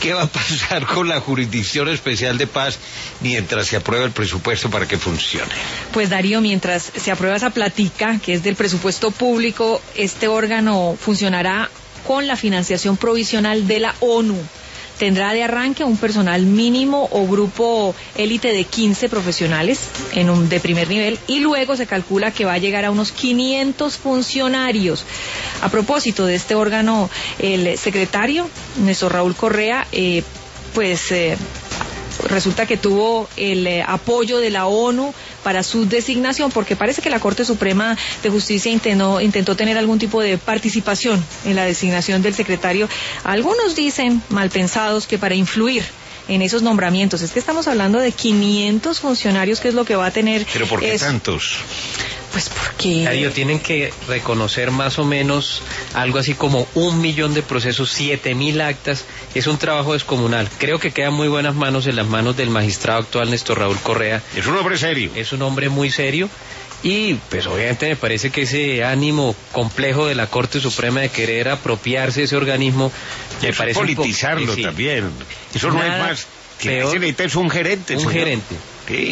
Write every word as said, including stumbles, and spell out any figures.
¿qué va a pasar con la Jurisdicción Especial de Paz mientras se aprueba el presupuesto para que funcione? Pues Darío, mientras se aprueba esa platica, que es del presupuesto público, este órgano funcionará con la financiación provisional de la ONU. Tendrá de arranque un personal mínimo o grupo élite de quince profesionales en un, de primer nivel, y luego se calcula que va a llegar a unos quinientos funcionarios. A propósito de este órgano, el secretario, Néstor Raúl Correa, eh, pues eh, resulta que tuvo el eh, apoyo de la ONU para su designación, porque parece que la Corte Suprema de Justicia intentó, intentó tener algún tipo de participación en la designación del secretario. Algunos dicen, mal pensados, que para influir en esos nombramientos. Es que estamos hablando de quinientos funcionarios, que es lo que va a tener. ¿Pero por qué es... tantos? Pues porque... Ellos tienen que reconocer más o menos algo así como un millón de procesos, siete mil actas. Es un trabajo descomunal. Creo que quedan muy buenas manos en las manos del magistrado actual, Néstor Raúl Correa. Es un hombre serio. Es un hombre muy serio. Y pues obviamente me parece que ese ánimo complejo de la Corte Suprema de querer apropiarse de ese organismo, me Eso parece politizarlo un poco, sí, también. Eso no es más. Que se necesita es un gerente. Un señor. gerente. Sí.